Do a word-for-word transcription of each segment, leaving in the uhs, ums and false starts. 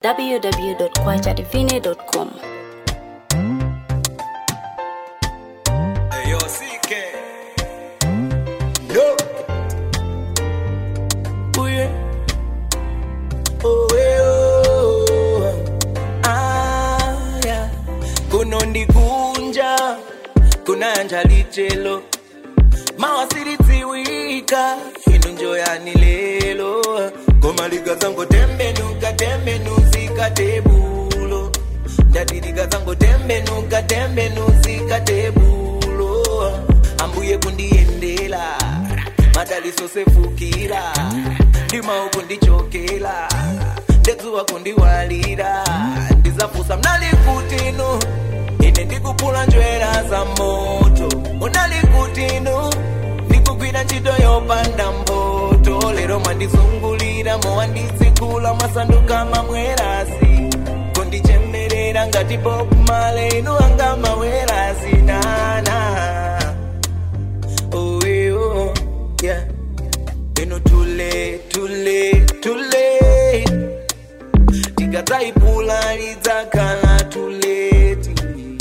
w w w dot kwacha divine dot com. Hey, yo, C K. No. Oh, yeah. Oh, yeah, oh. Ah, yeah. Kunondikunja, kunanja lichelo. Mawasiridziwika, inunjoyani lelo. Komaliga zango tembe nuka tembe nuzika tebulo. Ndadiriga zango tembe nuka tembe nuzika tebulo. Ambuye kundiendela, madali sosefukira. Ndima ukundichokela, ndezuwa kundiwalira. Ndizafusa mnalikutinu, ine ndikupula njwera za moto. Unalikutinu, ndikugwira ntchito yopanda mboto. Lero mwandizungulira mwandizikula masanduka mamwerazi. Kondichemerera ngati Bob Marley inu anga mawerazi nana. Oh, eh, oh, yeah. Inu too late, too late, too late. Tikataipula lidzakhala too late.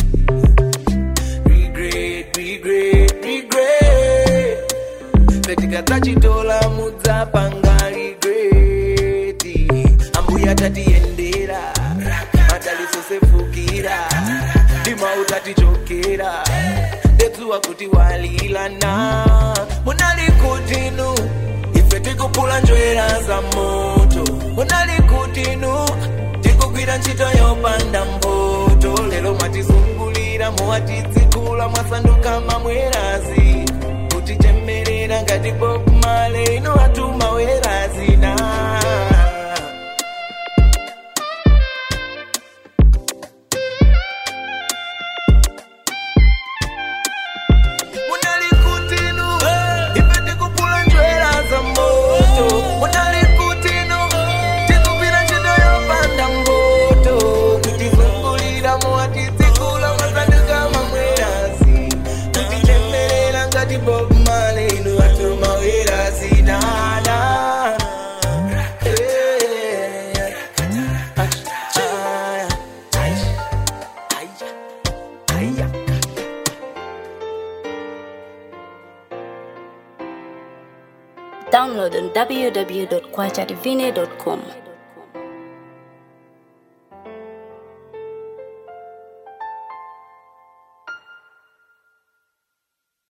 Regret, regret, regret. Petikatachitola mudzapanga regret. Ambuya tatiendera, madali sosefukira. Ndima utatichokera, ndezuwa kuti walilana. Munalikutinu, ife tikupula njwera za moto. Munalikutinu, tikugwira ntchito yopanda mboto. Lero mwatizungulira mwatizikula mwasanduka mamwerazi. Kutichemerera ngati Bob Marley inu atuma werazi na. Bob Marley no atuma werazi nana. Download on w w w dot kwacha divine dot com.